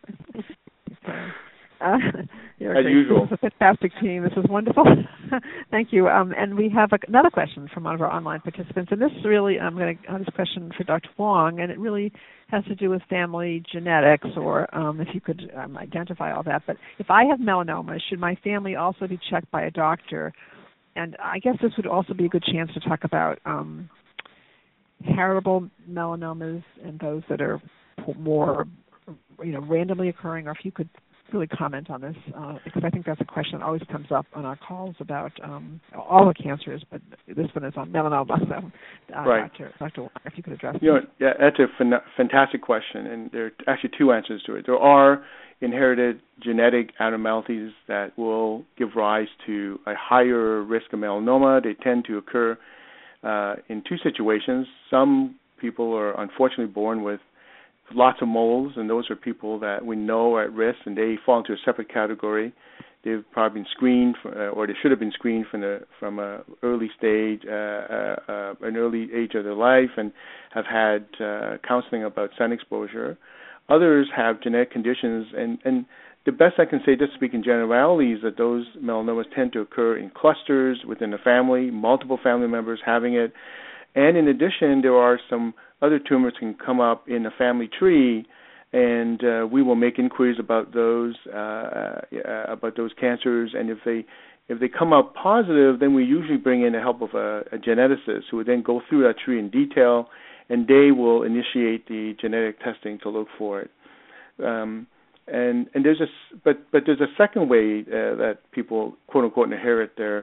As usual. This is a fantastic team. This is wonderful. Thank you. And we have another question from one of our online participants. And this is really, I'm going to have this question for Dr. Wong, and it really has to do with family genetics, or if you could identify all that. But if I have melanoma, should my family also be checked by a doctor? And I guess this would also be a good chance to talk about heritable melanomas and those that are more, randomly occurring, or if you could really comment on this, because I think that's a question that always comes up on our calls about all the cancers, but this one is on melanoma. So, right. Dr. Wong, if you could address Yeah, that's a fantastic question, and there are actually two answers to it. There are inherited genetic abnormalities that will give rise to a higher risk of melanoma. They tend to occur in two situations. Some people are unfortunately born with lots of moles, and those are people that we know are at risk, and they fall into a separate category. They've probably been screened, or they should have been screened from an early stage, an early age of their life, and have had counseling about sun exposure. Others have genetic conditions, and the best I can say, just speaking generally, is that those melanomas tend to occur in clusters within a family, multiple family members having it. And in addition, there are some other tumors can come up in the family tree, and we will make inquiries about those cancers. And if they come up positive, then we usually bring in the help of a geneticist who will then go through that tree in detail, and they will initiate the genetic testing to look for it. And there's there's a second way that people quote unquote inherit their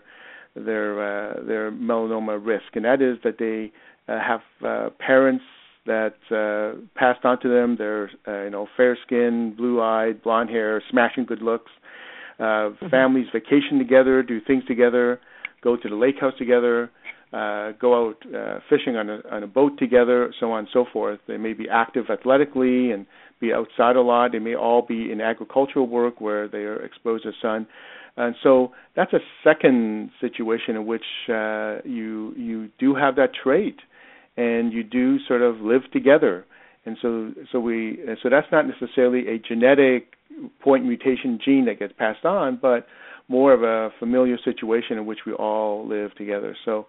melanoma risk, and that is that they have parents that passed on to them. They're fair skin, blue eyed, blonde hair, smashing good looks. Families vacation together, do things together, go to the lake house together, go out fishing on a boat together, so on and so forth. They may be active athletically and be outside a lot. They may all be in agricultural work where they are exposed to sun. And so that's a second situation in which you do have that trait, and you do sort of live together. And so that's not necessarily a genetic point mutation gene that gets passed on, but more of a familial situation in which we all live together. So,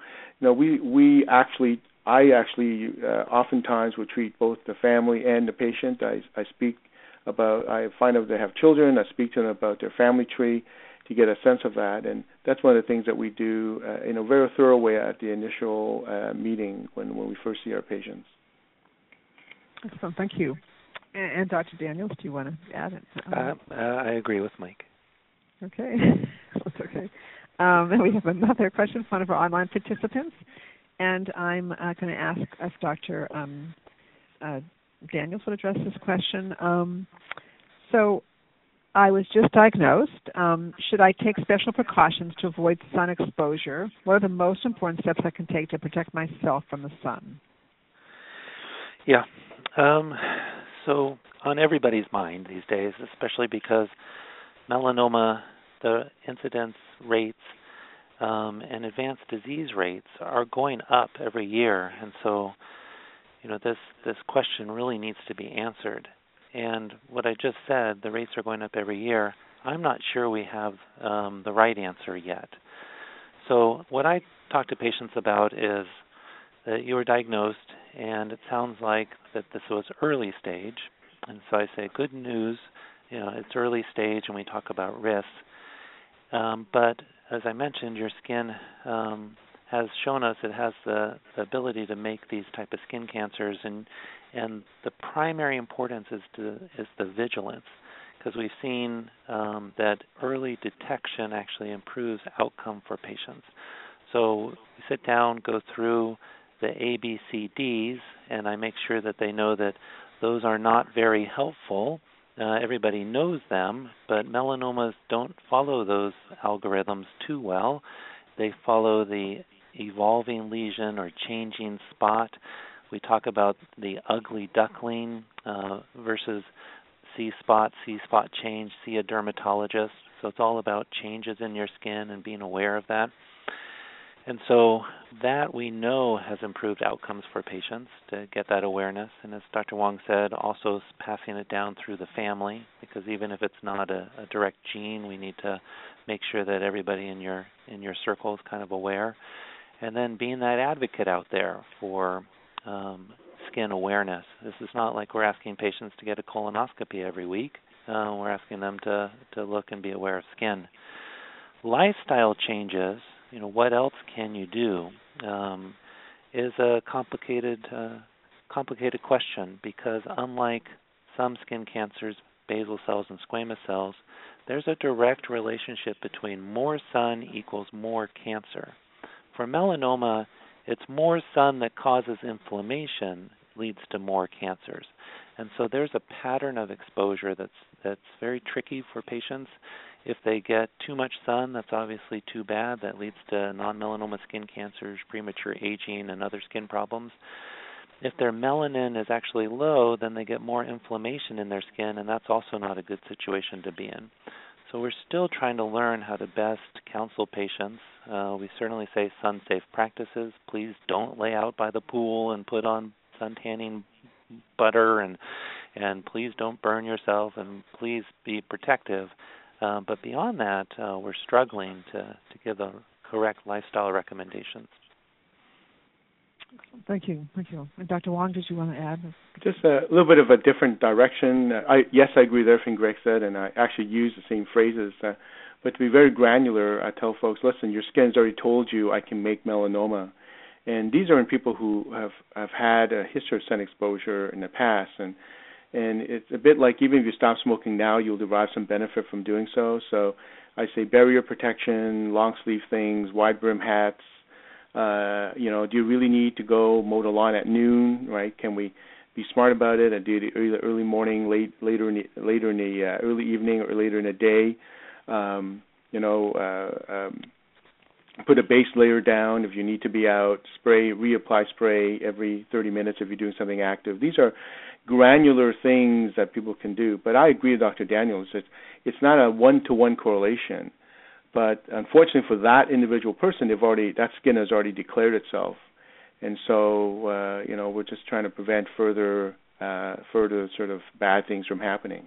I actually oftentimes would treat both the family and the patient. I find out if they have children, I speak to them about their family tree to get a sense of that, and that's one of the things that we do in a very thorough way at the initial meeting when we first see our patients. Excellent, thank you. And Dr. Daniels, do you want to add it? I agree with Mike. Okay. That's okay. And we have another question from one of our online participants, and I'm going to ask if Dr. Daniels would address this question. So I was just diagnosed. Should I take special precautions to avoid sun exposure? What are the most important steps I can take to protect myself from the sun? Yeah. So on everybody's mind these days, especially because melanoma, the incidence rates and advanced disease rates are going up every year. And so, this question really needs to be answered. And what I just said, the rates are going up every year. I'm not sure we have the right answer yet. So what I talk to patients about is that you were diagnosed, and it sounds like that this was early stage. And so I say, good news, it's early stage, and we talk about risks. But as I mentioned, your skin has shown us it has the ability to make these type of skin cancers, and the primary importance is the vigilance, because we've seen that early detection actually improves outcome for patients. So we sit down, go through the ABCDs, and I make sure that they know that those are not very helpful. Everybody knows them, but melanomas don't follow those algorithms too well. They follow the evolving lesion or changing spot. We talk about the ugly duckling versus C-spot change, see a dermatologist. So it's all about changes in your skin and being aware of that. And so that we know has improved outcomes for patients to get that awareness. And as Dr. Wong said, also passing it down through the family, because even if it's not a direct gene, we need to make sure that everybody in your circle is kind of aware. And then being that advocate out there for skin awareness. This is not like we're asking patients to get a colonoscopy every week. We're asking them to look and be aware of skin. Lifestyle changes, what else can you do, is a complicated question, because unlike some skin cancers, basal cells and squamous cells, there's a direct relationship between more sun equals more cancer. For melanoma, it's more sun that causes inflammation leads to more cancers. And so there's a pattern of exposure that's very tricky for patients. If they get too much sun, that's obviously too bad. That leads to non-melanoma skin cancers, premature aging, and other skin problems. If their melanin is actually low, then they get more inflammation in their skin, and that's also not a good situation to be in. So we're still trying to learn how to best counsel patients. We certainly say sun-safe practices. Please don't lay out by the pool and put on sun-tanning butter, and please don't burn yourself, and please be protective. But beyond that, we're struggling to give the correct lifestyle recommendations. Thank you. And Dr. Wong, did you want to add? Just a little bit of a different direction. I agree with everything Greg said, and I actually use the same phrases. But to be very granular, I tell folks, listen, your skin's already told you I can make melanoma. And these are in people who have had a history of sun exposure in the past. And it's a bit like even if you stop smoking now, you'll derive some benefit from doing so. So I say barrier protection, long sleeve things, wide brim hats. Do you really need to go mow the lawn at noon? Right? Can we be smart about it and do it early morning, later in the early evening, or later in the day? Put a base layer down if you need to be out. Reapply spray every 30 minutes if you're doing something active. These are granular things that people can do. But I agree with Dr. Daniels. It's not a one-to-one correlation. But unfortunately for that individual person, that skin has already declared itself. And so, we're just trying to prevent further sort of bad things from happening.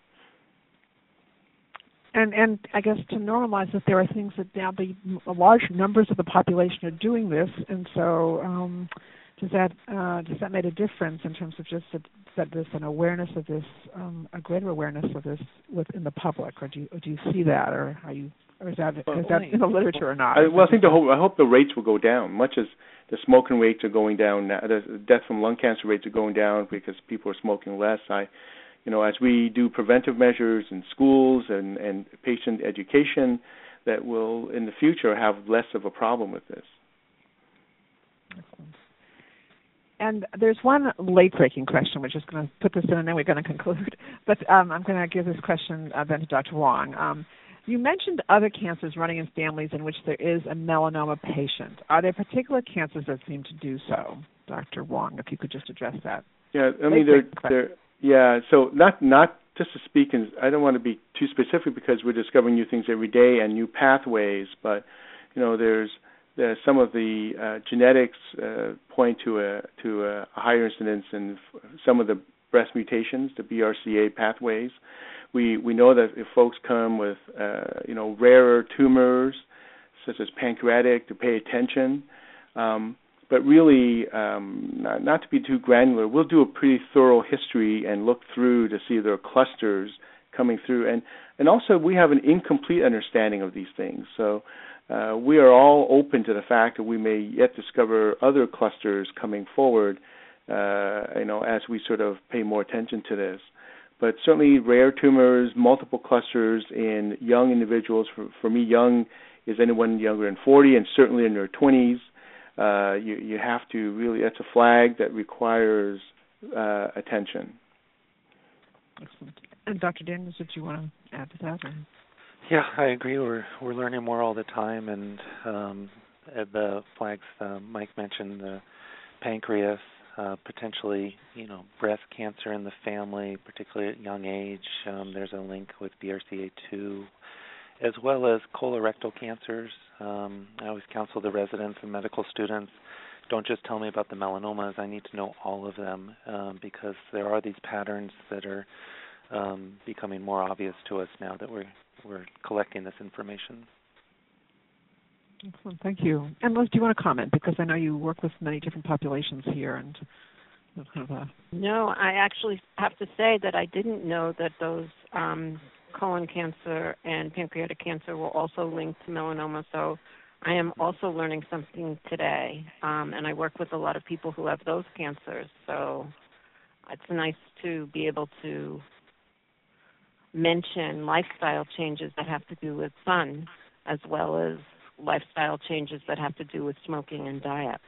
And I guess to normalize that there are things that now large numbers of the population are doing this, and so does that make a difference in terms of just that there's an awareness of this, a greater awareness of this within the public, or do you see that, or is that in the literature or not? I hope the rates will go down. Much as the smoking rates are going down. The death from lung cancer rates are going down because people are smoking less. As we do preventive measures in schools and patient education, that will in the future have less of a problem with this. Excellent. And there's one late-breaking question. We're just going to put this in, and then we're going to conclude. But I'm going to give this question then to Dr. Wong. You mentioned other cancers running in families in which there is a melanoma patient. Are there particular cancers that seem to do so? Dr. Wong, if you could just address that. Yeah, I mean, so not just to speak, and I don't want to be too specific because we're discovering new things every day and new pathways, but, there's some of the genetics point to a higher incidence in some of the breast mutations, the BRCA pathways. We know that if folks come with rarer tumors such as pancreatic, to pay attention. But really, not to be too granular, we'll do a pretty thorough history and look through to see if there are clusters coming through. And also we have an incomplete understanding of these things. So we are all open to the fact that we may yet discover other clusters coming forward, as we sort of pay more attention to this. But certainly rare tumors, multiple clusters in young individuals. For me, young is anyone younger than 40 and certainly in their 20s. You have to really, that's a flag that requires attention. Excellent. And Dr. Daniels, did you want to add to that? Yeah, I agree. We're learning more all the time, and the flags Mike mentioned, the pancreas, potentially, breast cancer in the family, particularly at young age. There's a link with BRCA2, as well as colorectal cancers. I always counsel the residents and medical students, don't just tell me about the melanomas. I need to know all of them because there are these patterns that are becoming more obvious to us now that we're collecting this information. Excellent. Thank you. And Liz, do you want to comment? Because I know you work with many different populations here. And No, I actually have to say that I didn't know that those colon cancer and pancreatic cancer were also linked to melanoma. So I am also learning something today. And I work with a lot of people who have those cancers. So it's nice to be able to mention lifestyle changes that have to do with sun, as well as lifestyle changes that have to do with smoking and diet.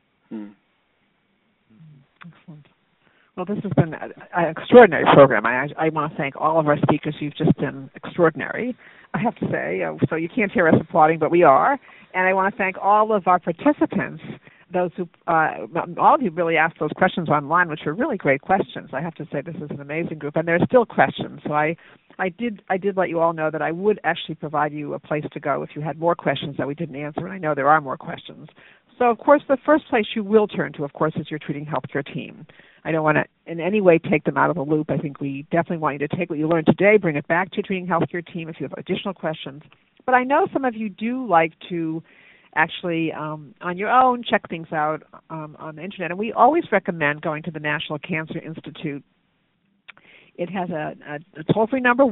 Excellent. Well, this has been an extraordinary program. I want to thank all of our speakers. You've just been extraordinary, I have to say. So you can't hear us applauding, but we are. And I want to thank all of our participants, those who, all of you really asked those questions online, which were really great questions. I have to say this is an amazing group, and there are still questions. So I did let you all know that I would actually provide you a place to go if you had more questions that we didn't answer, and I know there are more questions. So, of course, the first place you will turn to, of course, is your treating healthcare team. I don't want to in any way take them out of the loop. I think we definitely want you to take what you learned today, bring it back to your treating healthcare team if you have additional questions. But I know some of you do like to actually, on your own, check things out on the Internet. And we always recommend going to the National Cancer Institute. It has a toll-free number,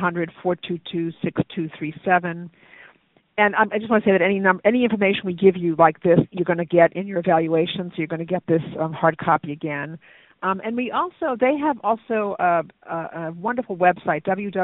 1-800-422-6237. And I just want to say that any information we give you like this, you're going to get in your evaluation, so you're going to get this hard copy again. And they have also a wonderful website,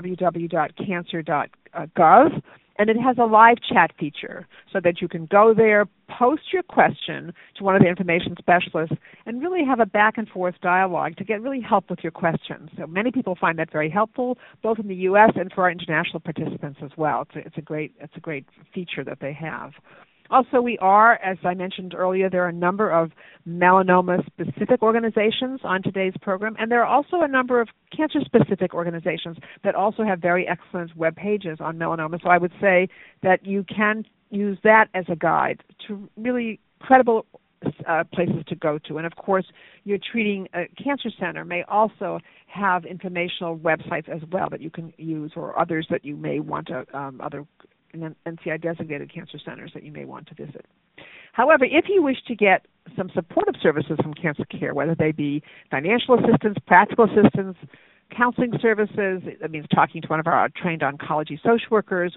www.cancer.gov, and it has a live chat feature so that you can go there, post your question to one of the information specialists, and really have a back-and-forth dialogue to get really help with your questions. So many people find that very helpful, both in the U.S. and for our international participants as well. It's a great feature that they have. Also, we are, as I mentioned earlier, there are a number of melanoma-specific organizations on today's program, and there are also a number of cancer-specific organizations that also have very excellent web pages on melanoma. So I would say that you can use that as a guide to really credible places to go to. And, of course, your treating cancer center may also have informational websites as well that you can use, or others that you may want to, other NCI-designated cancer centers that you may want to visit. However, if you wish to get some supportive services from Cancer Care, whether they be financial assistance, practical assistance, counseling services, that means talking to one of our trained oncology social workers,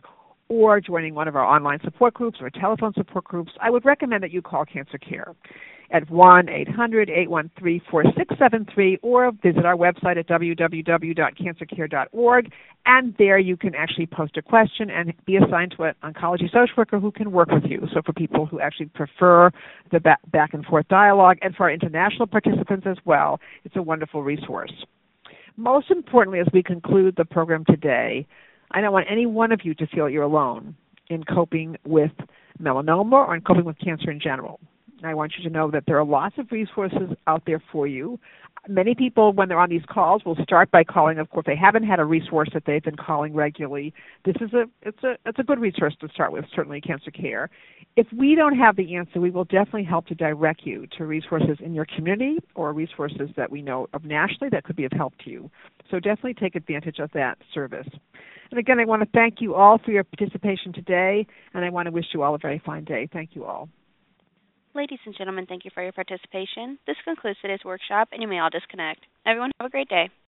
or joining one of our online support groups or telephone support groups, I would recommend that you call Cancer Care at 1-800-813-4673 or visit our website at www.cancercare.org, and there you can actually post a question and be assigned to an oncology social worker who can work with you. So for people who actually prefer the back and forth dialogue, and for our international participants as well, it's a wonderful resource. Most importantly, as we conclude the program today, I don't want any one of you to feel you're alone in coping with melanoma or in coping with cancer in general. I want you to know that there are lots of resources out there for you. Many people, when they're on these calls, will start by calling. Of course, they haven't had a resource that they've been calling regularly. It's a good resource to start with, certainly Cancer Care. If we don't have the answer, we will definitely help to direct you to resources in your community or resources that we know of nationally that could be of help to you. So definitely take advantage of that service. And again, I want to thank you all for your participation today, and I want to wish you all a very fine day. Thank you all. Ladies and gentlemen, thank you for your participation. This concludes today's workshop, and you may all disconnect. Everyone have a great day.